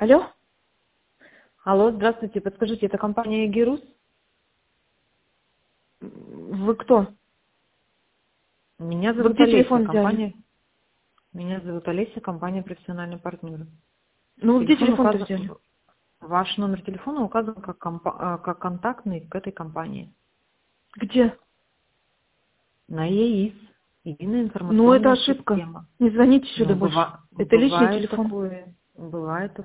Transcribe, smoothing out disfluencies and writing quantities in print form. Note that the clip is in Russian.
Алло? Алло, здравствуйте. Подскажите, это компания Герус? Вы кто? Меня Вы зовут где Олеся, телефон взяли? компания. Меня зовут Олеся, компания «Профессиональный партнер». Ну, вы где Телефон телефон-то указан, взяли? ваш номер телефона указан как, как контактный к этой компании. Где? На ЕИС, единая Ну, это информационная ошибка. система. Не звоните сюда Ну, больше. Это личный бывает телефон. такое, бывает